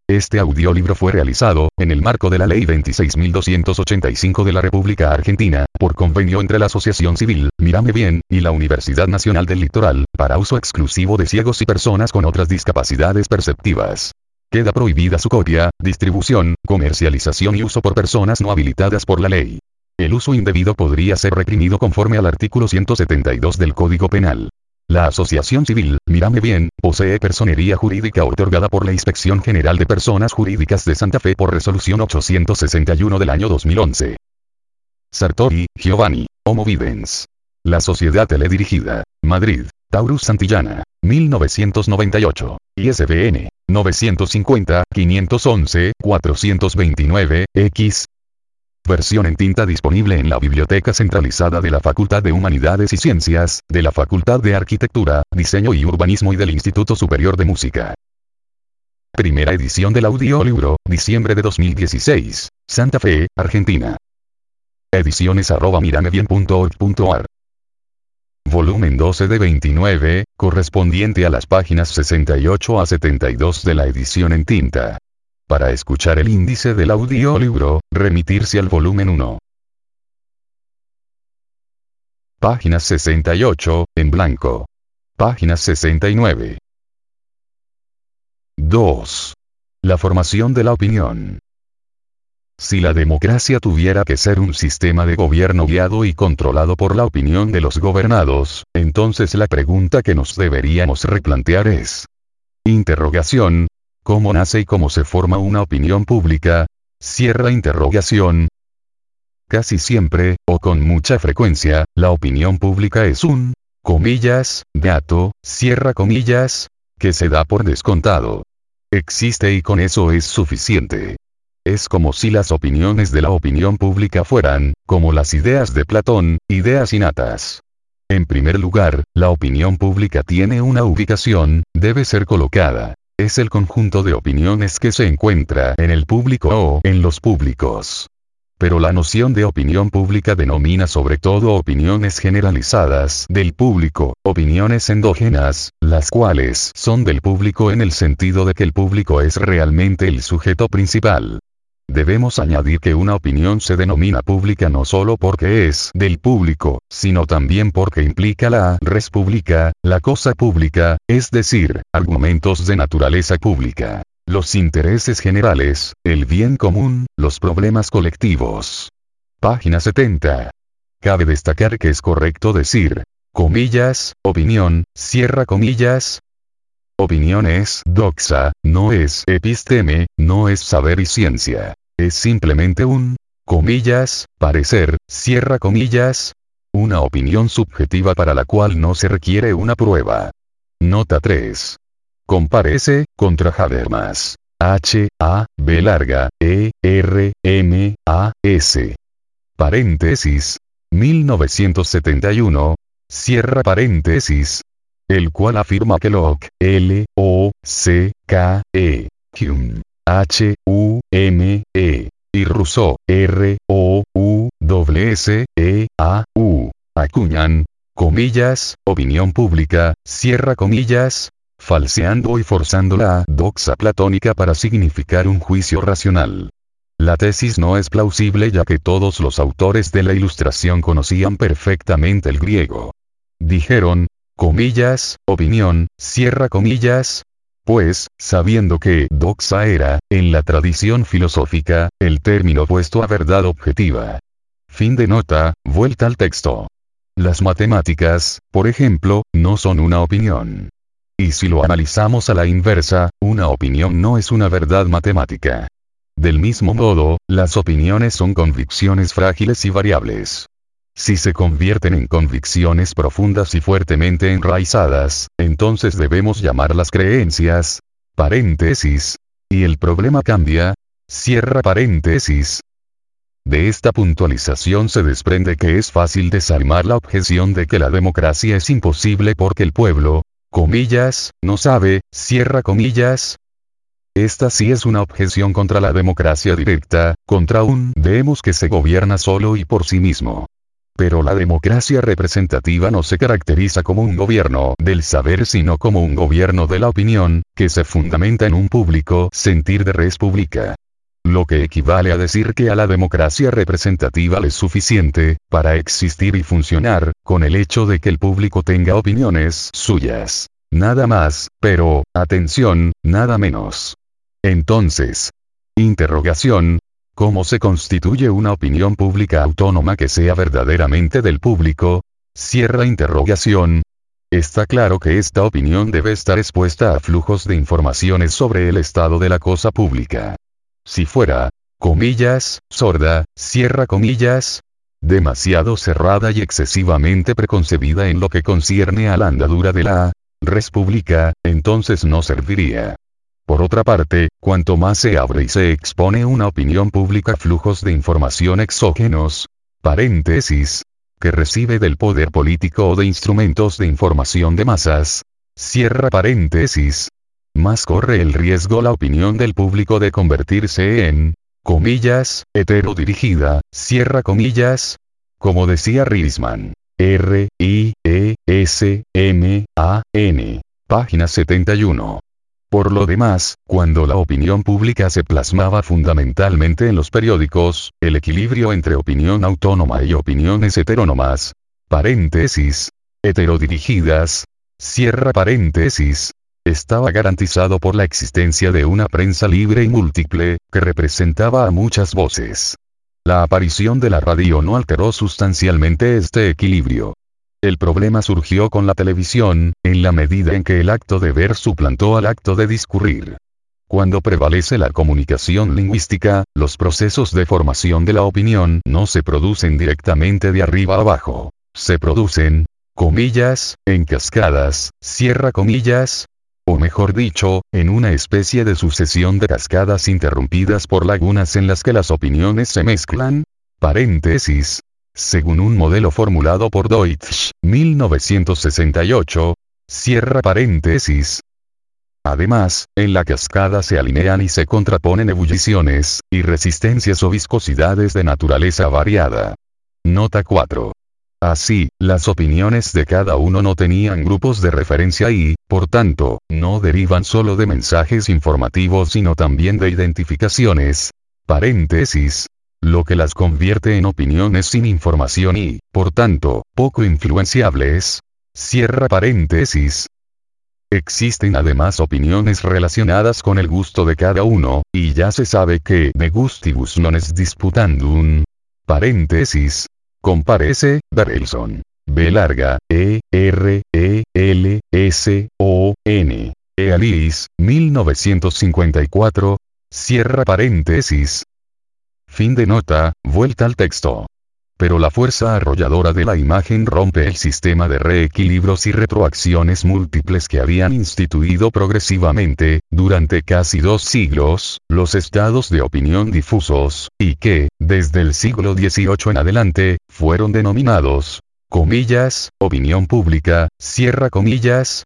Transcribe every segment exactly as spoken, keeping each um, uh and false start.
Este audiolibro fue realizado, en el marco de la Ley veintiséis mil doscientos ochenta y cinco de la República Argentina, por convenio entre la Asociación Civil, Mírame Bien, y la Universidad Nacional del Litoral, para uso exclusivo de ciegos y personas con otras discapacidades perceptivas. Queda prohibida su copia, distribución, comercialización y uso por personas no habilitadas por la ley. El uso indebido podría ser reprimido conforme al artículo ciento setenta y dos del Código Penal. La Asociación Civil, Mírame Bien, posee personería jurídica otorgada por la Inspección General de Personas Jurídicas de Santa Fe por resolución ochocientos sesenta y uno del año dos mil once. Sartori, Giovanni, Homo Videns. La Sociedad Teledirigida, Madrid, Taurus Santillana, mil novecientos noventa y ocho, I S B N, novecientos cincuenta, quinientos once, cuatrocientos veintinueve, X. Versión en tinta disponible en la Biblioteca Centralizada de la Facultad de Humanidades y Ciencias, de la Facultad de Arquitectura, Diseño y Urbanismo y del Instituto Superior de Música. Primera edición del audiolibro, diciembre de dos mil dieciséis, Santa Fe, Argentina. Ediciones arroba miramebien punto org punto ar. Volumen doce de veintinueve, correspondiente a las páginas sesenta y ocho a setenta y dos de la edición en tinta. Para escuchar el índice del audiolibro, remitirse al volumen uno. Página sesenta y ocho, en blanco. Página sesenta y nueve. dos. La formación de la opinión. Si la democracia tuviera que ser un sistema de gobierno guiado y controlado por la opinión de los gobernados, entonces la pregunta que nos deberíamos replantear es: interrogación, ¿cómo nace y cómo se forma una opinión pública? Cierra interrogación. Casi siempre, o con mucha frecuencia, la opinión pública es un, comillas, dato, cierra comillas, que se da por descontado. Existe y con eso es suficiente. Es como si las opiniones de la opinión pública fueran, como las ideas de Platón, ideas innatas. En primer lugar, la opinión pública tiene una ubicación, debe ser colocada. Es el conjunto de opiniones que se encuentra en el público o en los públicos. Pero la noción de opinión pública denomina sobre todo opiniones generalizadas del público, opiniones endógenas, las cuales son del público en el sentido de que el público es realmente el sujeto principal. Debemos añadir que una opinión se denomina pública no solo porque es del público, sino también porque implica la res publica, la cosa pública, es decir, argumentos de naturaleza pública, los intereses generales, el bien común, los problemas colectivos. Página setenta. Cabe destacar que es correcto decir, comillas, opinión, cierra comillas. Opinión es doxa, no es episteme, no es saber y ciencia. Es simplemente un, comillas, parecer, cierra comillas. Una opinión subjetiva para la cual no se requiere una prueba. Nota tres. Comparece, contra Habermas. H, A, B larga, E, R, M, A, S. Paréntesis. mil novecientos setenta y uno. Cierra paréntesis. El cual afirma que Locke, L, O, C, K, E, Hume, H, U, M, E, y Rousseau, R, O, U, W, S, E, A, U, acuñan, comillas, opinión pública, cierra comillas, falseando y forzando la doxa platónica para significar un juicio racional. La tesis no es plausible ya que todos los autores de la Ilustración conocían perfectamente el griego. Dijeron, comillas, opinión, cierra comillas, pues, sabiendo que doxa era, en la tradición filosófica, el término opuesto a verdad objetiva. Fin de nota, vuelta al texto. Las matemáticas, por ejemplo, no son una opinión. Y si lo analizamos a la inversa, una opinión no es una verdad matemática. Del mismo modo, las opiniones son convicciones frágiles y variables. Si se convierten en convicciones profundas y fuertemente enraizadas, entonces debemos llamarlas creencias, paréntesis, y el problema cambia, cierra paréntesis. De esta puntualización se desprende que es fácil desarmar la objeción de que la democracia es imposible porque el pueblo, comillas, no sabe, cierra comillas. Esta sí es una objeción contra la democracia directa, contra un vemos que se gobierna solo y por sí mismo. Pero la democracia representativa no se caracteriza como un gobierno del saber sino como un gobierno de la opinión, que se fundamenta en un público sentir de res publica. Lo que equivale a decir que a la democracia representativa le es suficiente, para existir y funcionar, con el hecho de que el público tenga opiniones suyas. Nada más, pero, atención, nada menos. Entonces, interrogación. ¿Cómo se constituye una opinión pública autónoma que sea verdaderamente del público? Cierra interrogación. Está claro que esta opinión debe estar expuesta a flujos de informaciones sobre el estado de la cosa pública. Si fuera, comillas, sorda, cierra comillas, demasiado cerrada y excesivamente preconcebida en lo que concierne a la andadura de la res pública, entonces no serviría. Por otra parte, cuanto más se abre y se expone una opinión pública a flujos de información exógenos, paréntesis, que recibe del poder político o de instrumentos de información de masas, cierra paréntesis, más corre el riesgo la opinión del público de convertirse en, comillas, heterodirigida, cierra comillas, como decía Riesman, R, I, E, S, M, A, N, página setenta y uno. Por lo demás, cuando la opinión pública se plasmaba fundamentalmente en los periódicos, el equilibrio entre opinión autónoma y opiniones heterónomas, paréntesis, heterodirigidas, cierra paréntesis, estaba garantizado por la existencia de una prensa libre y múltiple, que representaba a muchas voces. La aparición de la radio no alteró sustancialmente este equilibrio. El problema surgió con la televisión, en la medida en que el acto de ver suplantó al acto de discurrir. Cuando prevalece la comunicación lingüística, los procesos de formación de la opinión no se producen directamente de arriba a abajo. Se producen, comillas, en cascadas, cierra comillas, o mejor dicho, en una especie de sucesión de cascadas interrumpidas por lagunas en las que las opiniones se mezclan, paréntesis, según un modelo formulado por Deutsch, mil novecientos sesenta y ocho, cierra paréntesis. Además, en la cascada se alinean y se contraponen ebulliciones, y resistencias o viscosidades de naturaleza variada. Nota cuatro. Así, las opiniones de cada uno no tenían grupos de referencia y, por tanto, no derivan solo de mensajes informativos sino también de identificaciones, paréntesis, lo que las convierte en opiniones sin información y, por tanto, poco influenciables, cierra paréntesis. Existen además opiniones relacionadas con el gusto de cada uno, y ya se sabe que de gustibus non est disputandum, paréntesis, comparece, Berelson, B larga, E, R, E, L, S, O, N, E Alice, mil novecientos cincuenta y cuatro, cierra paréntesis. Fin de nota, vuelta al texto. Pero la fuerza arrolladora de la imagen rompe el sistema de reequilibrios y retroacciones múltiples que habían instituido progresivamente, durante casi dos siglos, los estados de opinión difusos, y que, desde el siglo dieciocho en adelante, fueron denominados, comillas, opinión pública, cierra comillas.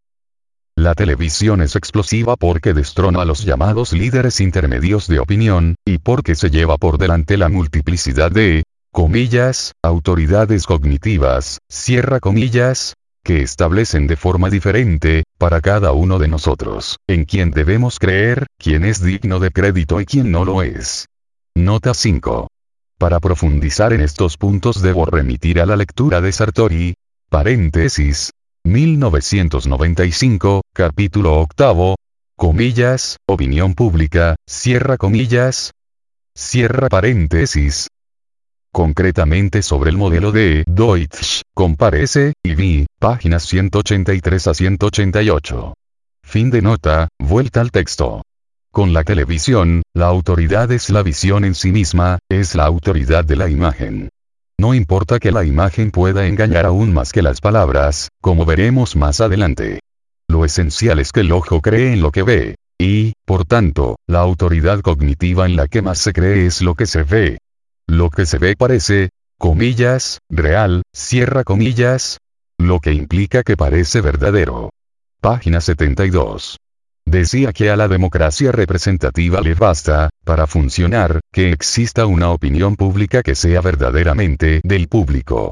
La televisión es explosiva porque destrona a los llamados líderes intermedios de opinión, y porque se lleva por delante la multiplicidad de, comillas, autoridades cognitivas, cierra comillas, que establecen de forma diferente, para cada uno de nosotros, en quién debemos creer, quién es digno de crédito y quién no lo es. Nota cinco. Para profundizar en estos puntos debo remitir a la lectura de Sartori, paréntesis, mil novecientos noventa y cinco, capítulo octavo, comillas, opinión pública, cierra comillas, cierra paréntesis. Concretamente sobre el modelo de Deutsch, comparece, y vi, páginas ciento ochenta y tres a ciento ochenta y ocho. Fin de nota, vuelta al texto. Con la televisión, la autoridad es la visión en sí misma, es la autoridad de la imagen. No importa que la imagen pueda engañar aún más que las palabras, como veremos más adelante. Lo esencial es que el ojo cree en lo que ve, y, por tanto, la autoridad cognitiva en la que más se cree es lo que se ve. Lo que se ve parece, comillas, real, cierra comillas, lo que implica que parece verdadero. Página setenta y dos. Decía que a la democracia representativa le basta, para funcionar, que exista una opinión pública que sea verdaderamente del público.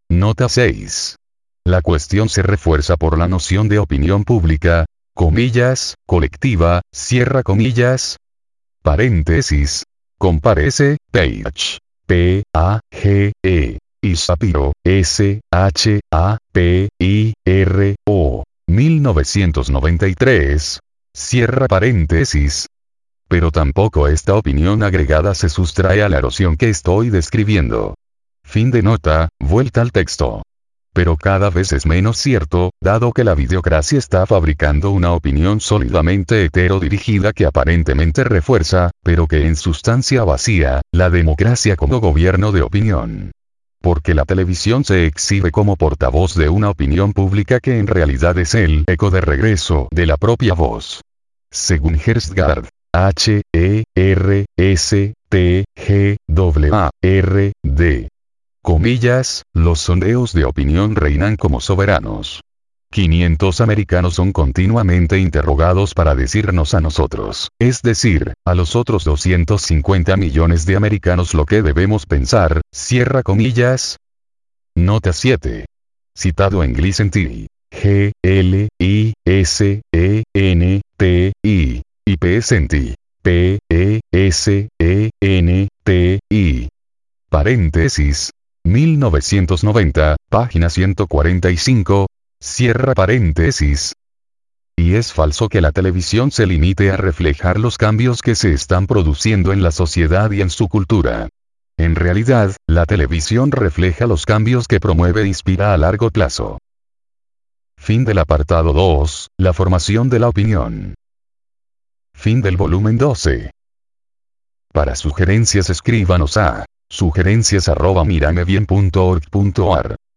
Nota seis. La cuestión se refuerza por la noción de opinión pública, comillas, colectiva, cierra comillas, paréntesis, comparece, page, P, A, G, E, y Shapiro, S, H, A, P, I, R, O, mil novecientos noventa y tres, cierra paréntesis. Pero tampoco esta opinión agregada se sustrae a la erosión que estoy describiendo. Fin de nota, vuelta al texto. Pero cada vez es menos cierto, dado que la videocracia está fabricando una opinión sólidamente heterodirigida que aparentemente refuerza, pero que en sustancia vacía, la democracia como gobierno de opinión. Porque la televisión se exhibe como portavoz de una opinión pública que en realidad es el eco de regreso de la propia voz. Según Herstgaard, H, E, R, S, T, G, A, R, D. Comillas, los sondeos de opinión reinan como soberanos. quinientos americanos son continuamente interrogados para decirnos a nosotros, es decir, a los otros doscientos cincuenta millones de americanos lo que debemos pensar, cierra comillas. Nota siete. Citado en Gleason T. G, L, I, S, E, N, T, I, y Pesenti. P, E, S, E, N, T, I. Paréntesis. mil novecientos noventa, página ciento cuarenta y cinco, cierra paréntesis. Y es falso que la televisión se limite a reflejar los cambios que se están produciendo en la sociedad y en su cultura. En realidad, la televisión refleja los cambios que promueve e inspira a largo plazo. Fin del apartado dos, la formación de la opinión. Fin del volumen doce. Para sugerencias escríbanos a sugerencias arroba miramebien punto org punto ar.